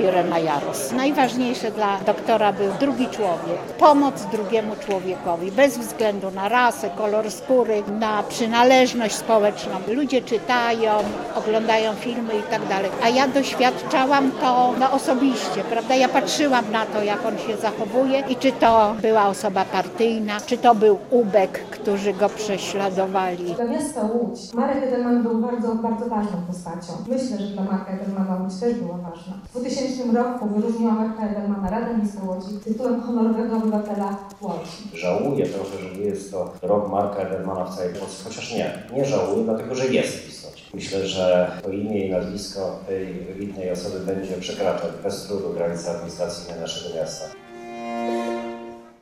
Irena Jaros. Najważniejsze dla doktora był drugi człowiek, pomoc drugiemu człowiekowi, bez względu na rasę, kolor skóry, na przynależność społeczną. Ludzie czytają, oglądają filmy i tak dalej, a ja doświadczałam to osobiście, prawda? Ja patrzyłam na to, jak on się zachowuje i czy to była osoba partyjna, czy to był ubek, którzy go prześladowali. Dla miasta Łódź Marek Edelman był bardzo, bardzo ważną postacią. Myślę, że dla Marka Edelmana Łódź też była ważna. W 2000 roku wyróżniła Marka Edelmana Rada Miejska Łodzi tytułem honorowego obywatela Łodzi. Żałuję trochę, że nie jest to rok Marka Edelmana w całej Polsce, chociaż nie żałuję, dlatego że jest w istocie. Myślę, że to imię i nazwisko tej wybitnej osoby będzie przekraczać bez trudu granice administracyjne naszego miasta.